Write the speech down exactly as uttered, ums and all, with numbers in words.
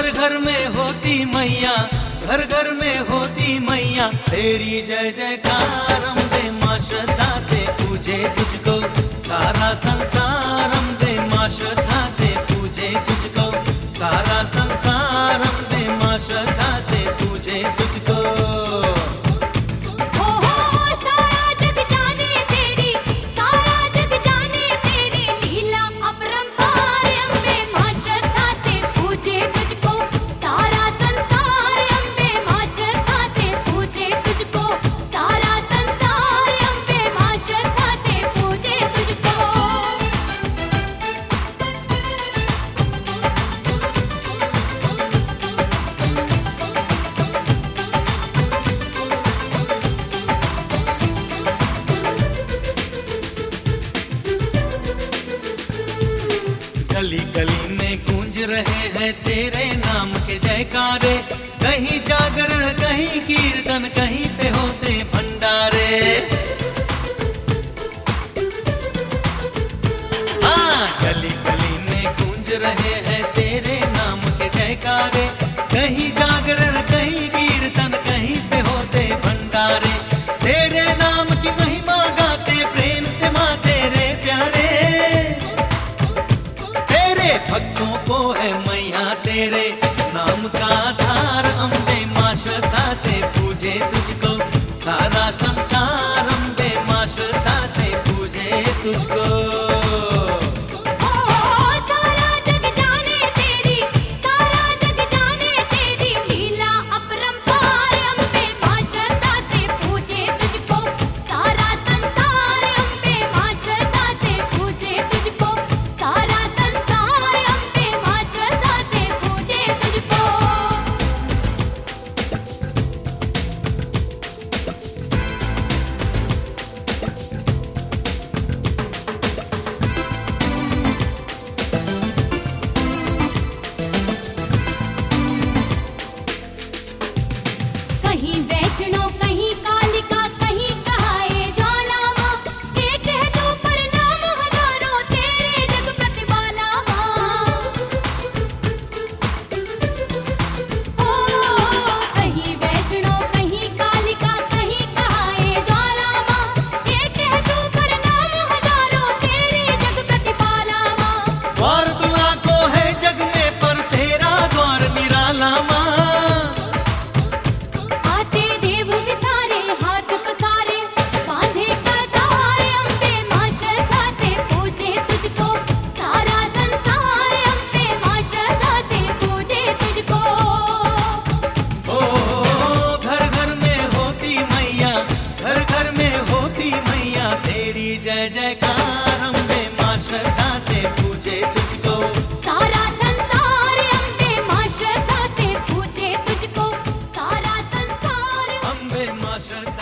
घर घर में होती मैया, घर घर में होती मैया, तेरी जय जयकार। अम्बे माँ श्रद्धा से पूजे तुझको सारा संसार, अम्बे माँ श्रद्धा से पूजे तुझको सारा संसार, अम्बे माँ श्रद्धा से पूजे तुझको। गली गली में गूंज रहे हैं तेरे नाम के जयकारे, कहीं जागरण कहीं कीर्तन कहीं पे होते भंडारे। हाँ, गली गली में गूंज रहे हैं तेरे नाम के जयकारे, कहीं जागरण कहीं कीर्तन कहीं पे होते भंडारे। तेरे नाम की महिमा गाते प्रेम से माँ तेरे प्यारे, भक्तों को है मैया तेरे नाम का आधार। अम्बे माँ श्रद्धा से पूजे तुझको सारा संसार, अम्बे माँ श्रद्धा से पूजे तुझको। जय जयकार, अम्बे माँ श्रद्धा से पूजे तुझको सारा संसार, अम्बे माँ श्रद्धा से पूजे तुझको सारा संसार, अम्बे माँ श्रद्धा।